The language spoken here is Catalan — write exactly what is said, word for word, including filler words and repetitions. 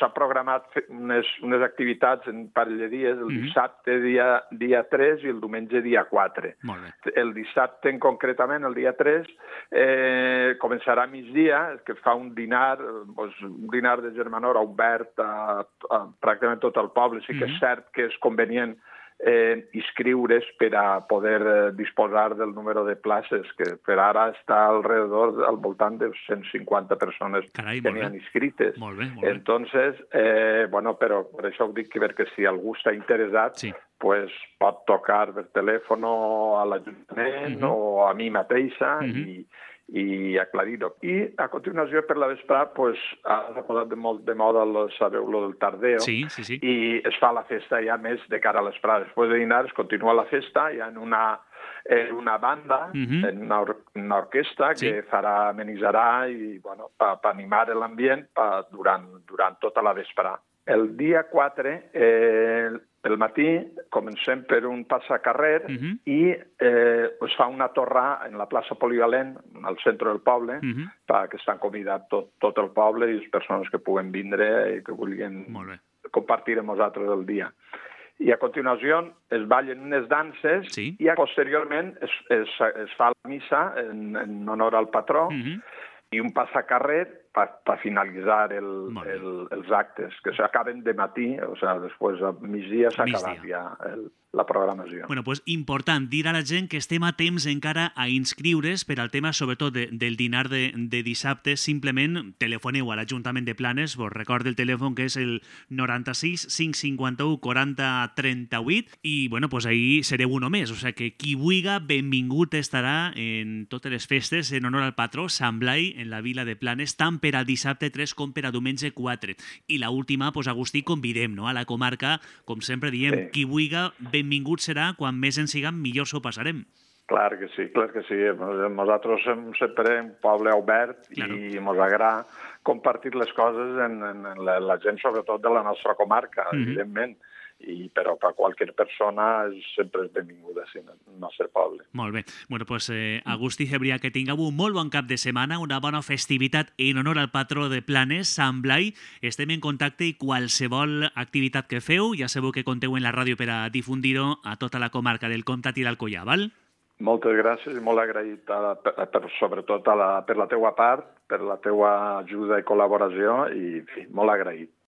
s'ha programat unes, unes activitats en parell de dies, el dissabte dia, dia tres i el diumenge dia quatre. Molt bé. El dissabte, en concretament, el dia tres, eh, començarà a migdia, que fa un dinar, doncs, un dinar de germanor obert a, a pràcticament tot el poble. Sí que és cert que és convenient eh, inscriure's per a poder eh, disposar del número de places, que per ara està alrededor, al voltant de cent cinquanta persones Carai, que molt n'hi bé. han inscrites. Molt bé, molt bé. Entonces, eh, bueno, però per això ho dic, que perquè si algú està interessat, Sí. pues pot tocar per telèfon a l'Ajuntament Mhm. o a mi mateixa Mhm. i, i aclarir-ho. I a continuació, per la vesprà, pues, ha posat de molt de moda, lo, sabeu, lo del tardeo, Sí, sí, sí. i es fa la festa ja més de cara a l'esprà. Després de dinar es continua la festa ja en una, en una banda, Mhm. en una, or una orquestra Sí. que farà, amenitzarà i, bueno, per pa animar l'ambient pa, durant, durant tota la vesprà. El dia quatre, eh, el matí, comencem per un passacarrer Mhm. i eh, es fa una torra en la plaça Polivalent, al centre del poble, Mhm. perquè estan convidats tot, tot el poble i les persones que puguen vindre i que vulguin Molt bé. compartir amb nosaltres el dia. I a continuació es ballen unes danses Sí. i posteriorment es, es, es fa la missa en, en honor al patró Mhm. i un passacarrer per pa finalitzar el, Molt bé. el, els actes, que s'acaben de matí, o sigui, després a migdia s'ha Migdia. acabat ja el, la programació. Bueno, pues important dir a la gent que estem a temps encara a inscriure's per al tema, sobretot, de, del dinar de, de dissabte. Simplement telefoneu a l'Ajuntament de Planes, vos recordo el telèfon que és el noranta-sis cinc cinquanta-u quaranta trenta-vuit i, bueno, pues ahí sereu uno més. O sigui que qui vulga, benvingut estarà en totes les festes en honor al patró Sant Blai en la vila de Planes, tant per al dissabte tres com per a diumenge quatre. I la última, pues, Agustí, convidem, no?, a la comarca, com sempre diem, Sí. qui vulga, benvingut serà, quan més en siguem, millor s'ho passarem. Clar que sí, clar que sí. Nosaltres som sempre un poble obert Claro. i ens agrada compartir les coses en, en, en la, la gent, sobretot de la nostra comarca, Mhm. evidentment. I, però per qualsevol persona sempre és benvinguda sí, en el nostre poble. Molt bé. Bueno, pues, eh, Agustí Cebrià, que tingueu un molt bon cap de setmana, una bona festivitat en honor al patró de Planes, Sant Blai. Estem en contacte i qualsevol activitat que feu, ja sabeu que compteu en la ràdio per a difundir-ho a tota la comarca del Comtat i l'Alcoià, val? Moltes gràcies i molt agraït a, per, per, sobretot a la, per la teua part, per la teua ajuda i col·laboració i en fi, molt agraït.